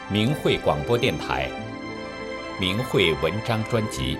明慧广播电台明慧文章专辑。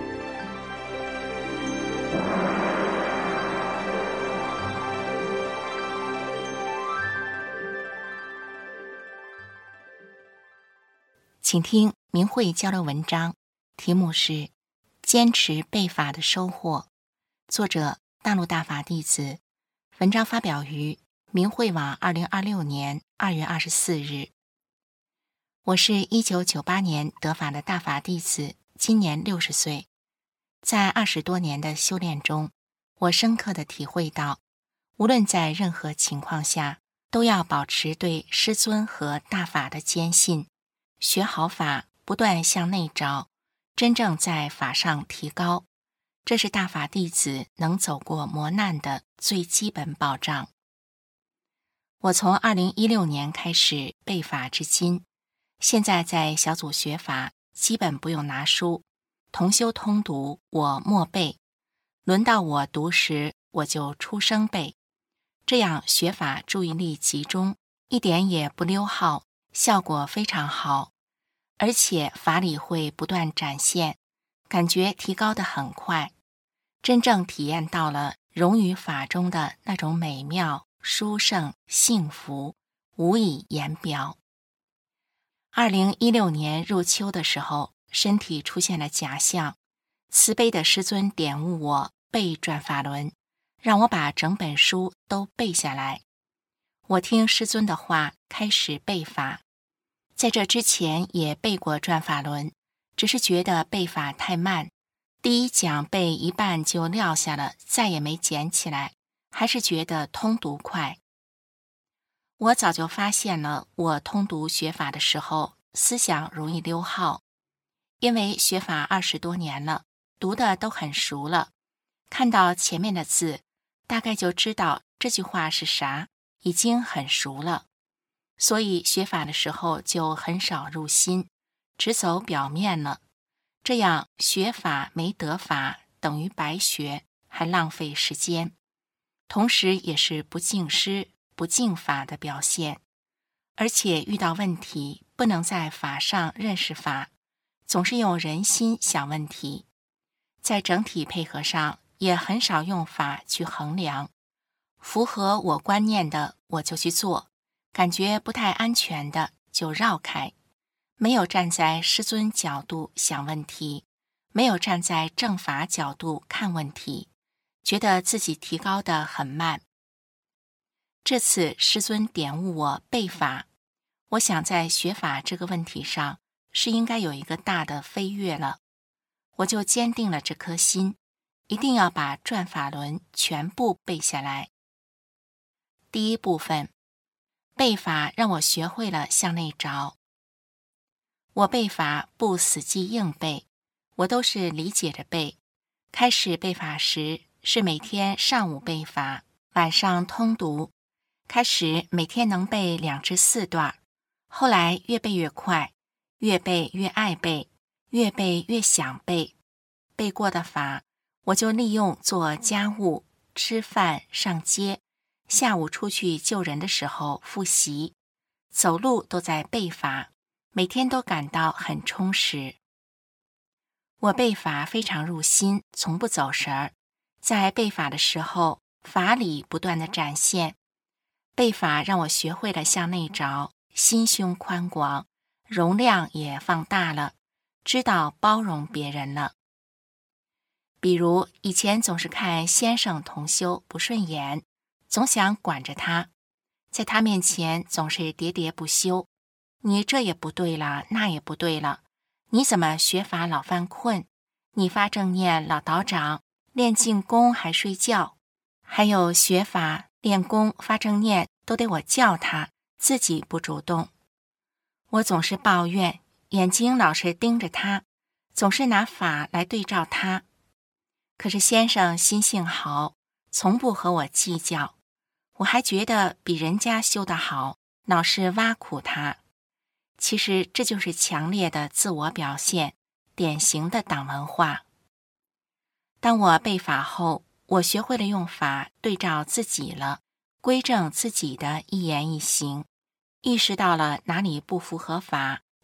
请听明慧交流文章，题目是坚持背法的收获，作者大陆大法弟子，文章发表于明慧网2026年2月24日。我是1998年得法的大法弟子，今年60岁。在20多年的修炼中，我深刻地体会到，无论在任何情况下，都要保持对师尊和大法的坚信，学好法，不断向内找，真正在法上提高，这是大法弟子能走过磨难的最基本保障。我从2016年开始背法至今，现在在小组学法，基本不用拿书，同修通读，我默背，轮到我读时，我就出声背，这样学法注意力集中，一点也不溜号，效果非常好，而且法理会不断展现，感觉提高得很快，真正体验到了融于法中的那种美妙、殊胜、幸福，无以言表。2016年入秋的时候，身体出现了假象，慈悲的师尊点悟我背转法轮，让我把整本书都背下来。我听师尊的话，开始背法。在这之前也背过转法轮，只是觉得背法太慢，第一讲背一半就撂下了，再也没捡起来，还是觉得通读快。我早就发现了，我通读学法的时候，思想容易溜号，因为学法20多年了，读的都很熟了，看到前面的字，大概就知道这句话是啥，已经很熟了。所以学法的时候就很少入心，只走表面了。这样学法没得法，等于白学，还浪费时间，同时也是不敬师、不敬法的表现。而且遇到问题，不能在法上认识法，总是用人心想问题。在整体配合上，也很少用法去衡量，符合我观念的我就去做，感觉不太安全的就绕开，没有站在师尊角度想问题，没有站在正法角度看问题，觉得自己提高得很慢。这次师尊点悟我背法，我想在学法这个问题上是应该有一个大的飞跃了，我就坚定了这颗心，一定要把转法轮全部背下来。第一部分，背法让我学会了向内找。我背法不死记硬背，我都是理解着背。开始背法时是每天上午背法，晚上通读，开始每天能背2至4段，后来越背越快，越背越爱背，越背越想背。背过的法，我就利用做家务、吃饭、上街，下午出去救人的时候复习，走路都在背法，每天都感到很充实。我背法非常入心，从不走神儿，在背法的时候，法理不断地展现。背法让我学会了向内找，心胸宽广，容量也放大了，知道包容别人了。比如以前总是看先生同修不顺眼，总想管着他，在他面前总是喋喋不休，你这也不对了，那也不对了，你怎么学法老犯困？你发正念老倒掌，练静功还睡觉，还有学法练功发正念都得我叫他，自己不主动。我总是抱怨，眼睛老是盯着他，总是拿法来对照他。可是先生心性好，从不和我计较，我还觉得比人家修得好，老是挖苦他。其实这就是强烈的自我表现，典型的党文化。当我背法后，我学会了用法对照自己了，归正自己的一言一行，意识到了哪里不符合法，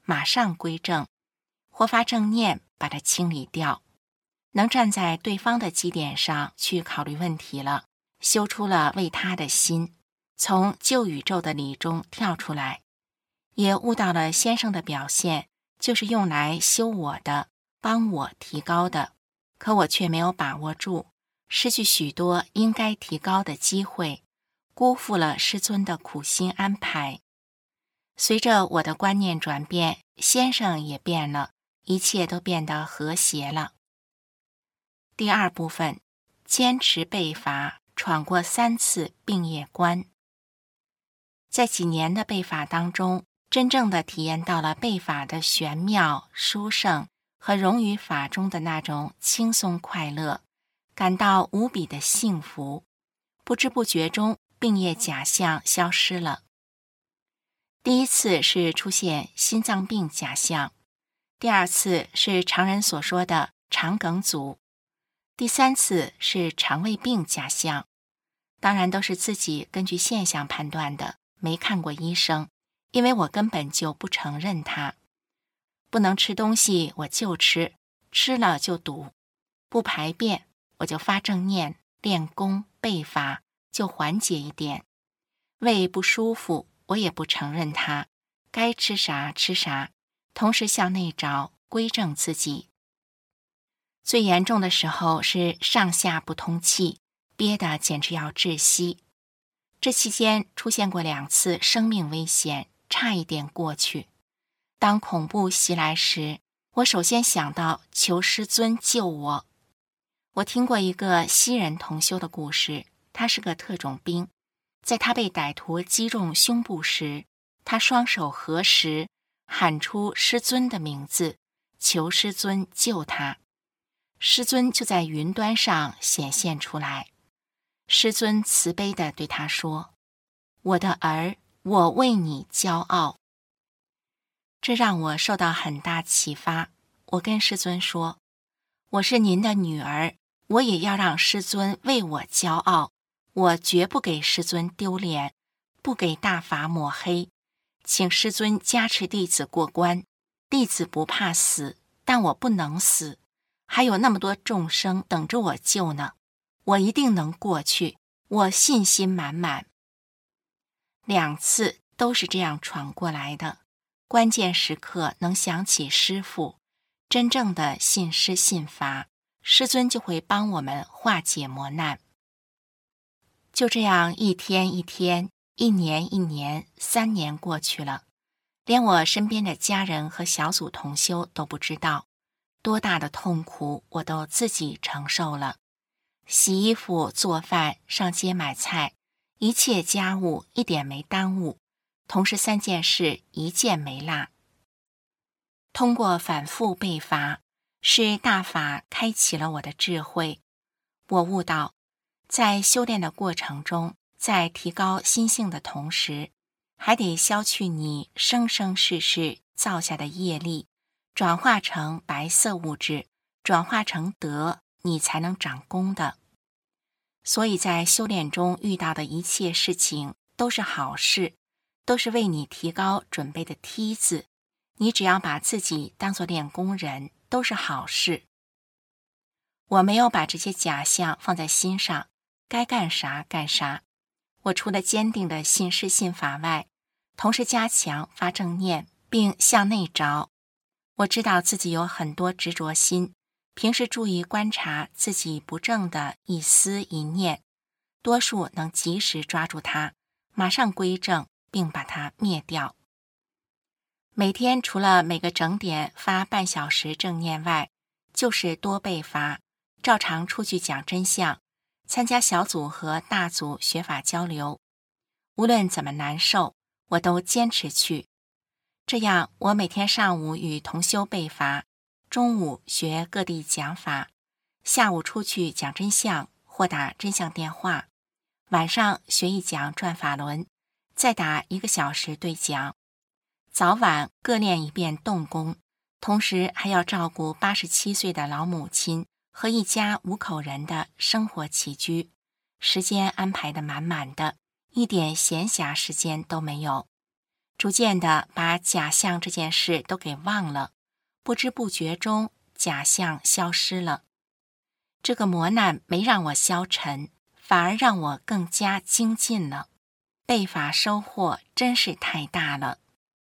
马上归正，或发正念把它清理掉，能站在对方的基点上去考虑问题了，修出了为他的心，从旧宇宙的理中跳出来，也悟到了先生的表现就是用来修我的，帮我提高的，可我却没有把握住，失去许多应该提高的机会，辜负了师尊的苦心安排。随着我的观念转变，先生也变了，一切都变得和谐了。第二部分，坚持背法，闯过3次病业关。在几年的背法当中，真正的体验到了背法的玄妙、殊胜和融于法中的那种轻松快乐，感到无比的幸福。不知不觉中，病业假象消失了。第一次是出现心脏病假象，第二次是常人所说的肠梗阻，第3次是肠胃病假象。当然都是自己根据现象判断的，没看过医生，因为我根本就不承认它。不能吃东西我就吃，吃了就堵；不排便我就发正念，练功背法就缓解一点。胃不舒服我也不承认它，该吃啥吃啥，同时向内找，归正自己。最严重的时候是上下不通气，憋得简直要窒息。这期间出现过2次生命危险，差一点过去。当恐怖袭来时，我首先想到求师尊救我。我听过一个西人同修的故事，他是个特种兵，在他被歹徒击中胸部时，他双手合十，喊出师尊的名字，求师尊救他。师尊就在云端上显现出来。师尊慈悲地对他说：我的儿，我为你骄傲。这让我受到很大启发。我跟师尊说，我是您的女儿，我也要让师尊为我骄傲，我绝不给师尊丢脸，不给大法抹黑，请师尊加持弟子过关。弟子不怕死，但我不能死，还有那么多众生等着我救呢，我一定能过去，我信心满满。2次都是这样闯过来的，关键时刻能想起师父，真正的信师信法，师尊就会帮我们化解磨难。就这样一天一天，1年1年，3年过去了，连我身边的家人和小组同修都不知道，多大的痛苦我都自己承受了。洗衣服、做饭、上街买菜，一切家务一点没耽误，同时3件事一件没落。通过反复背法，是大法开启了我的智慧。我悟到，在修炼的过程中，在提高心性的同时，还得消去你生生世世造下的业力，转化成白色物质，转化成德，你才能长功的。所以在修炼中遇到的一切事情都是好事，都是为你提高准备的梯子，你只要把自己当作练功人，都是好事。我没有把这些假象放在心上，该干啥干啥。我除了坚定的信师信法外，同时加强发正念，并向内找。我知道自己有很多执着心，平时注意观察自己不正的一思一念，多数能及时抓住它，马上归正，并把它灭掉。每天除了每个整点发半小时正念外，就是多背法，照常出去讲真相，参加小组和大组学法交流。无论怎么难受，我都坚持去。这样，我每天上午与同修背法，中午学各地讲法，下午出去讲真相或打真相电话，晚上学一讲转法轮，再打1个小时对讲。早晚各练一遍动功，同时还要照顾87岁的老母亲和一家5口人的生活起居，时间安排得满满的，一点闲暇时间都没有。 逐渐的把假象这件事都给忘了，不知不觉中假象消失了。这个磨难没让我消沉，反而让我更加精进了。背法收获真是太大了。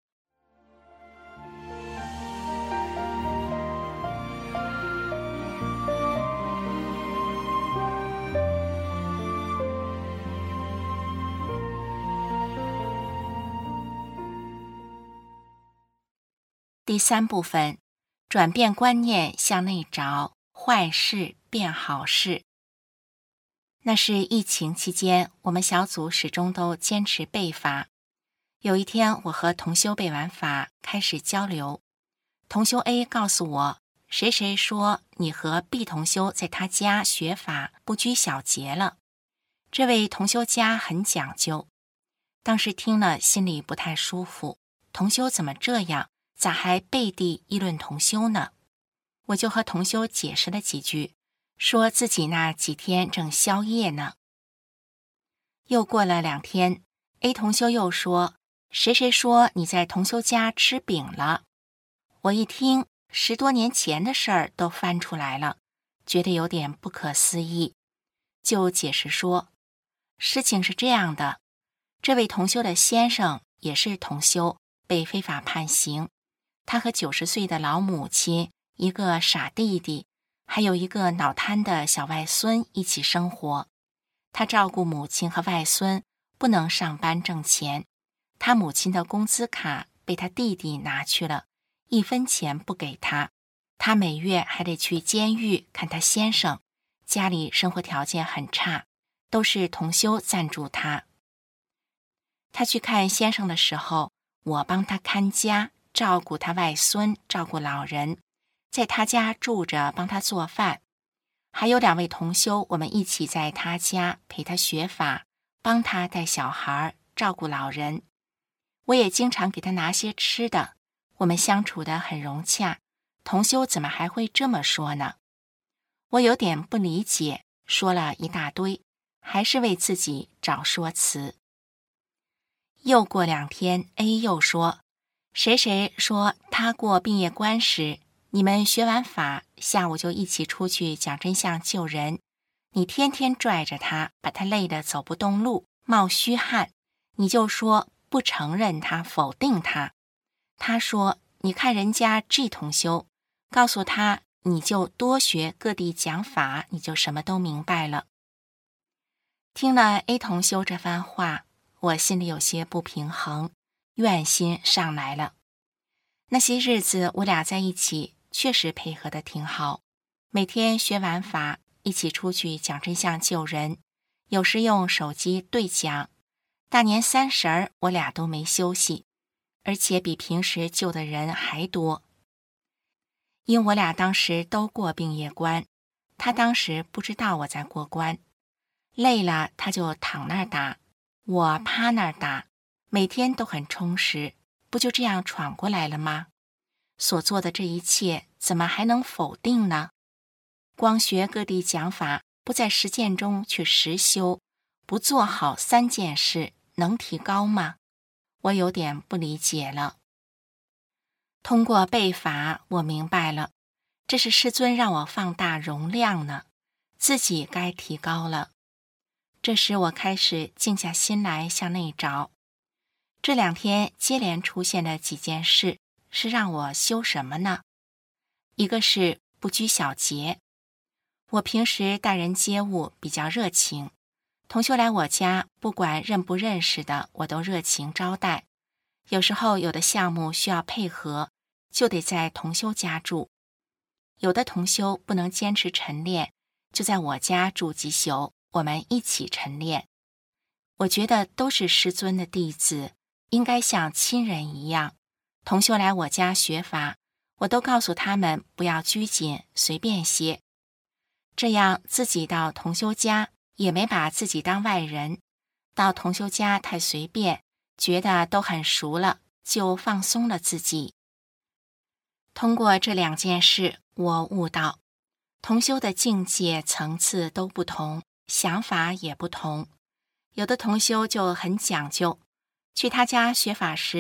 第3部分，转变观念向内找，坏事变好事。那是疫情期间，我们小组始终都坚持背法。有一天，我和同修背完法，开始交流。同修 A 告诉我，谁谁说你和 B 同修在他家学法不拘小节了。这位同修家很讲究。当时听了心里不太舒服，同修怎么这样？咋还背地议论同修呢？我就和同修解释了几句，说自己那几天正宵夜呢。又过了2天 ，A 同修又说，谁谁说你在同修家吃饼了。我一听10多年前的事儿都翻出来了，觉得有点不可思议，就解释说，事情是这样的，这位同修的先生也是同修，被非法判刑。他和90岁的老母亲、一个傻弟弟，还有一个脑瘫的小外孙一起生活。他照顾母亲和外孙，不能上班挣钱。他母亲的工资卡被他弟弟拿去了，1分钱不给他。他每月还得去监狱看他先生，家里生活条件很差，都是同修赞助他。他去看先生的时候，我帮他看家，照顾他外孙，照顾老人，在他家住着，帮他做饭。还有2位同修，我们一起在他家陪他学法，帮他带小孩，照顾老人。我也经常给他拿些吃的，我们相处得很融洽。同修怎么还会这么说呢？我有点不理解，说了一大堆，还是为自己找说辞。又过2天 ，A 又说，谁谁说他过病业关时，你们学完法，下午就一起出去讲真相救人。你天天拽着他，把他累得走不动路，冒虚汗，你就说不承认他，否定他。他说，你看人家 G 同修，告诉他你就多学各地讲法，你就什么都明白了。听了 A 同修这番话，我心里有些不平衡，怨心上来了。那些日子我俩在一起确实配合得挺好，每天学完法一起出去讲真相救人，有时用手机对讲。大年30我俩都没休息，而且比平时救的人还多。因我俩当时都过病业关，他当时不知道我在过关，累了他就躺那儿打，我趴那儿打，每天都很充实，不就这样闯过来了吗？所做的这一切怎么还能否定呢？光学各地讲法，不在实践中去实修，不做好3件事，能提高吗？我有点不理解了。通过背法，我明白了，这是师尊让我放大容量呢，自己该提高了。这时我开始静下心来向内找。这2天接连出现的几件事，是让我修什么呢？一个是不拘小节。我平时待人接物比较热情，同修来我家，不管认不认识的，我都热情招待。有时候有的项目需要配合，就得在同修家住。有的同修不能坚持晨练，就在我家住几宿，我们一起晨练。我觉得都是师尊的弟子，应该像亲人一样。同修来我家学法，我都告诉他们不要拘谨，随便些。这样自己到同修家也没把自己当外人，到同修家太随便，觉得都很熟了，就放松了自己。通过这2件事，我悟到同修的境界层次都不同，想法也不同。有的同修就很讲究，去他家学法时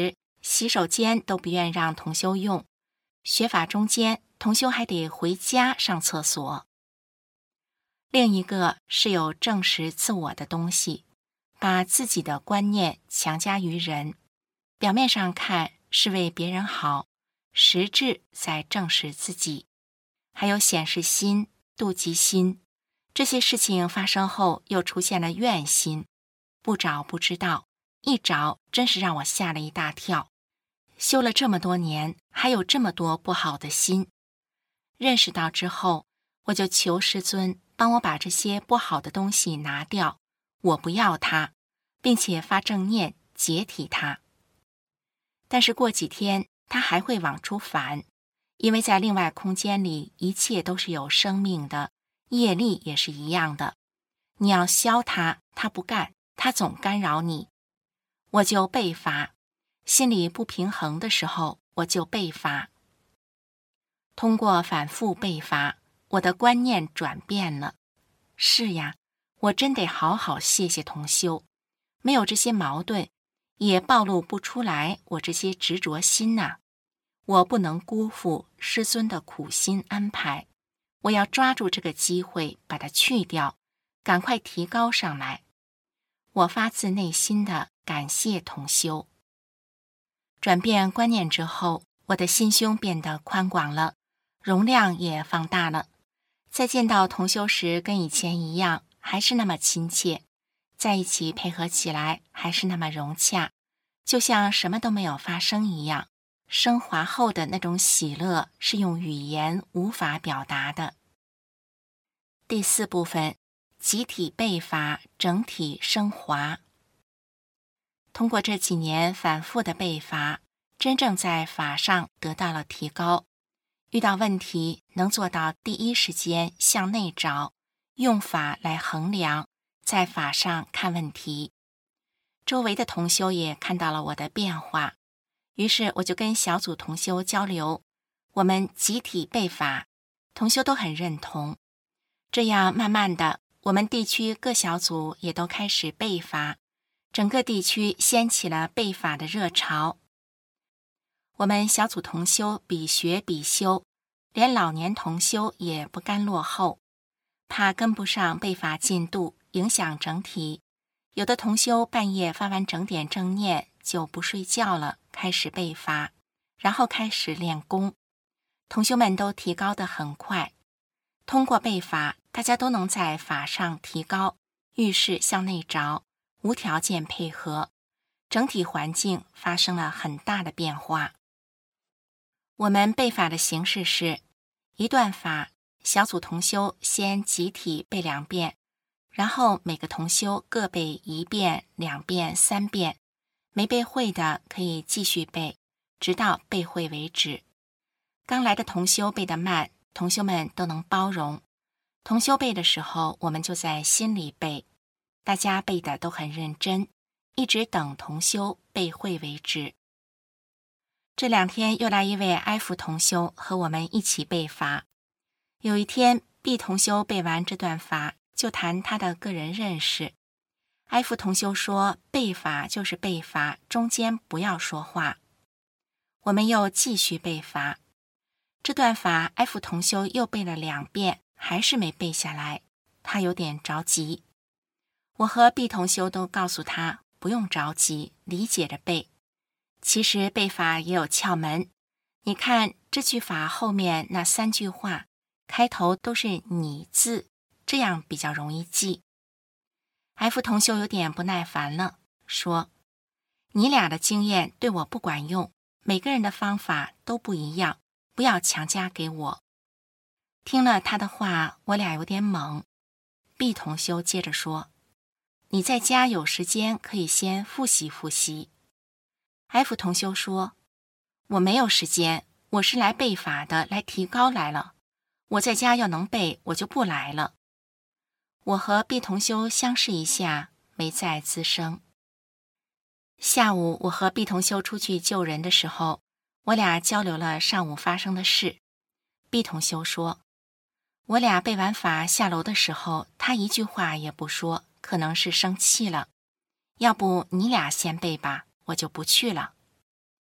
洗手间都不愿让同修用，学法中间同修还得回家上厕所。另一个是有证实自我的东西，把自己的观念强加于人，表面上看是为别人好，实质在证实自己。还有显示心、妒忌心，这些事情发生后又出现了怨心，不找不知道，一找真是让我吓了一大跳。修了这么多年，还有这么多不好的心。认识到之后，我就求师尊帮我把这些不好的东西拿掉，我不要它，并且发正念解体它。但是过几天它还会往出返，因为在另外空间里一切都是有生命的，业力也是一样的。你要消它，它不干，它总干扰你。我就被罚，心里不平衡的时候，我就被罚。通过反复被罚，我的观念转变了。是呀，我真得好好谢谢同修，没有这些矛盾，也暴露不出来我这些执着心呐。我不能辜负师尊的苦心安排，我要抓住这个机会把它去掉，赶快提高上来。我发自内心的感谢同修。转变观念之后，我的心胸变得宽广了，容量也放大了。在见到同修时跟以前一样，还是那么亲切，在一起配合起来还是那么融洽，就像什么都没有发生一样。升华后的那种喜乐是用语言无法表达的。第4部分，集体被罚，整体升华。通过这几年反复的被罚，真正在法上得到了提高。遇到问题能做到第一时间向内找，用法来衡量，在法上看问题。周围的同修也看到了我的变化，于是我就跟小组同修交流，我们集体被罚，同修都很认同。这样慢慢的，我们地区各小组也都开始被罚，整个地区掀起了被罚的热潮。我们小组同修比学比修，连老年同修也不甘落后，怕跟不上被罚进度，影响整体。有的同修半夜发完整点正念就不睡觉了，开始被罚，然后开始练功。同修们都提高得很快，通过被罚，大家都能在法上提高，遇事向内找，无条件配合，整体环境发生了很大的变化。我们背法的形式是一段法，小组同修先集体背2遍，然后每个同修各背1遍、2遍、3遍，没背会的可以继续背，直到背会为止。刚来的同修背得慢，同修们都能包容。同修背的时候，我们就在心里背，大家背的都很认真，一直等同修背会为止。这2天又来一位 F 同修和我们一起背法。有一天 B 同修背完这段法，就谈他的个人认识。F 同修说，背法就是背法，中间不要说话。我们又继续背法。这段法 F 同修又背了2遍，还是没背下来，他有点着急。我和 B 同修都告诉他，不用着急，理解着背。其实背法也有窍门，你看这句法后面那3句话，开头都是你字，这样比较容易记。F 同修有点不耐烦了，说，你俩的经验对我不管用，每个人的方法都不一样，不要强加给我。听了他的话，我俩有点懵。B 同修接着说，你在家有时间可以先复习复习。F 同修说，我没有时间，我是来背法的，来提高来了。我在家要能背，我就不来了。我和 B 同修相视一下，没再吱声。下午我和 B 同修出去救人的时候，我俩交流了上午发生的事。B 同修说，我俩背完法下楼的时候，他一句话也不说，可能是生气了。要不你俩先背吧，我就不去了。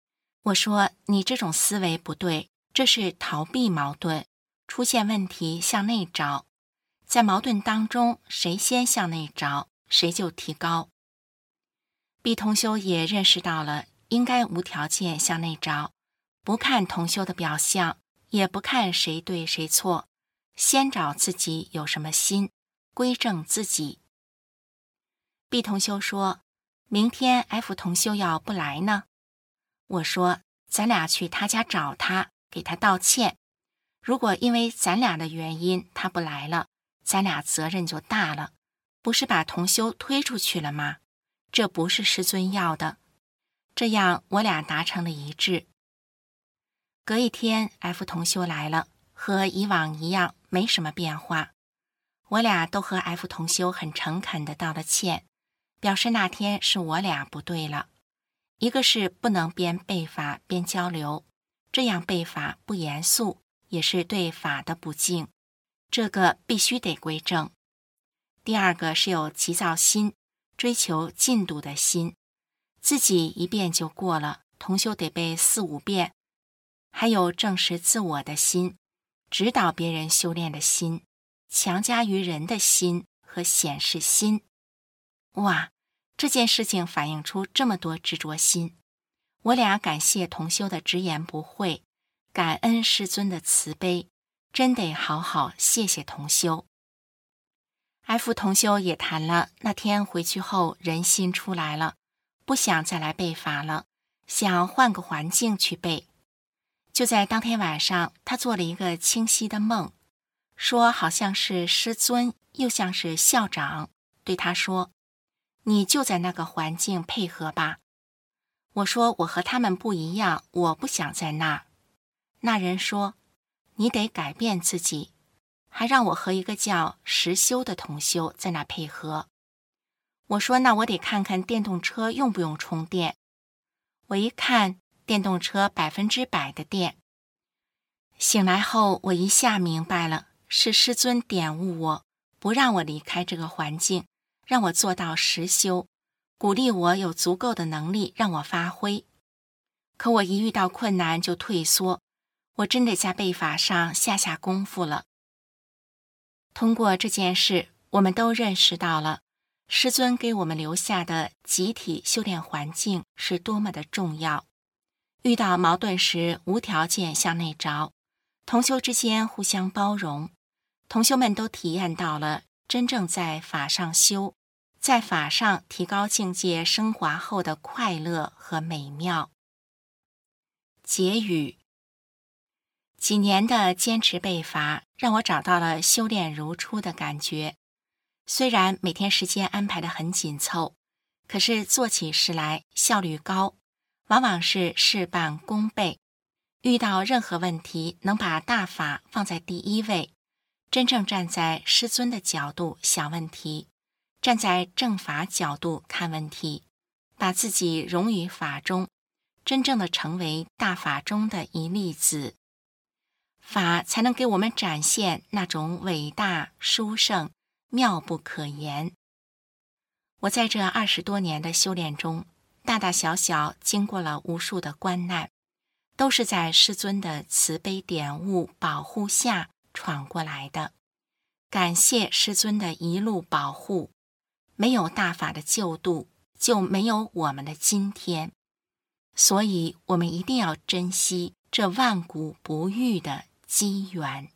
我说你这种思维不对，这是逃避矛盾，出现问题向内找，在矛盾当中，谁先向内找，谁就提高。毕同修也认识到了，应该无条件向内找，不看同修的表象，也不看谁对谁错，先找自己有什么心，归正自己。毕同修说，明天 F 同修要不来呢？我说，咱俩去他家找他，给他道歉。如果因为咱俩的原因他不来了，咱俩责任就大了，不是把同修推出去了吗？这不是师尊要的。这样我俩达成了一致。隔一天 F 同修来了，和以往一样，没什么变化。我俩都和 F 同修很诚恳地道了歉，表示那天是我俩不对了。一个是不能边背法边交流，这样背法不严肃，也是对法的不敬，这个必须得归正。第二个是有急躁心，追求进度的心，自己一遍就过了，同修得背4、5遍。还有正视自我的心，指导别人修炼的心，强加于人的心和显示心。哇，这件事情反映出这么多执着心。我俩感谢同修的直言不讳，感恩师尊的慈悲，真得好好谢谢同修。F 同修也谈了，那天回去后人心出来了，不想再来背法了，想换个环境去背。就在当天晚上，他做了一个清晰的梦，说好像是师尊，又像是校长，对他说，你就在那个环境配合吧。我说我和他们不一样，我不想在那。那人说，你得改变自己，还让我和一个叫实修的同修在那配合。我说那我得看看电动车用不用充电。我一看，电动车100%的电。醒来后，我一下明白了，是师尊点悟我，不让我离开这个环境，让我做到实修，鼓励我有足够的能力让我发挥。可我一遇到困难就退缩，我真得在背法上下功夫了。通过这件事，我们都认识到了师尊给我们留下的集体修炼环境是多么的重要。遇到矛盾时，无条件向内找，同修之间互相包容，同修们都体验到了真正在法上修，在法上提高境界升华后的快乐和美妙。结语：几年的坚持背法，让我找到了修炼如初的感觉。虽然每天时间安排得很紧凑，可是做起事来效率高，往往是事半功倍。遇到任何问题，能把大法放在第一位，真正站在师尊的角度想问题，站在正法角度看问题，把自己融于法中，真正的成为大法中的一粒子，法才能给我们展现那种伟大、殊胜、妙不可言。我在这20多年的修炼中，大大小小经过了无数的关难，都是在师尊的慈悲点悟保护下闯过来的。感谢师尊的一路保护，没有大法的救度，就没有我们的今天。所以我们一定要珍惜这万古不遇的机缘。